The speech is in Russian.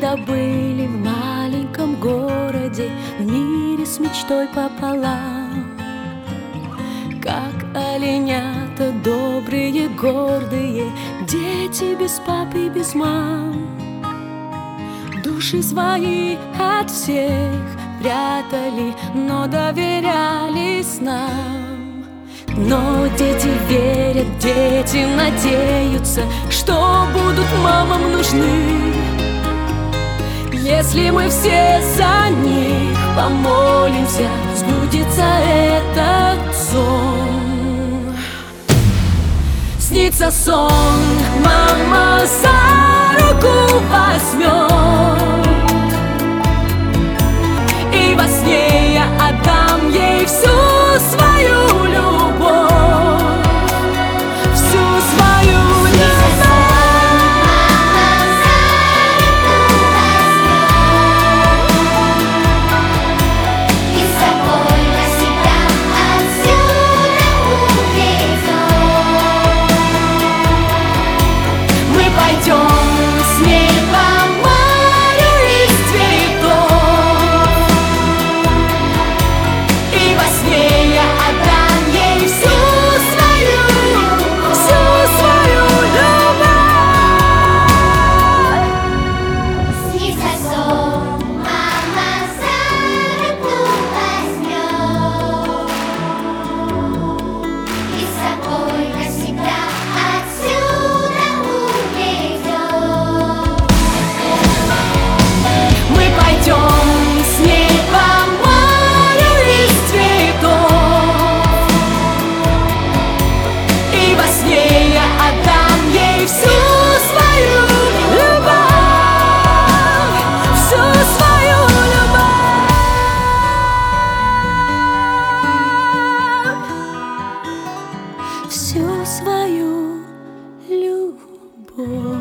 когда были в маленьком городе, в мире с мечтой пополам. Как оленята добрые, гордые, дети без пап и без мам. Души свои от всех прятали, но доверялись нам. Но дети верят, дети надеются, что будут мамам нужны. Если мы все за них помолимся, сбудется этот сон. Снится сон, мама за руку возьмет, и во сне я отдам ей всю свою любовь, всю свою любовь. И с собой навсегда отсюда увезет. Мы пойдем с ней по морю из цветов, и во сне я отдам ей всю свою любовь. Снится сон, мама за руку возьмет, и с собой навсегда отсюда увезет. Мы пойдем с ней по морю из цветов, и во сне я отдам ей всю свою любовь, всю свою любовь, всю свою любовь.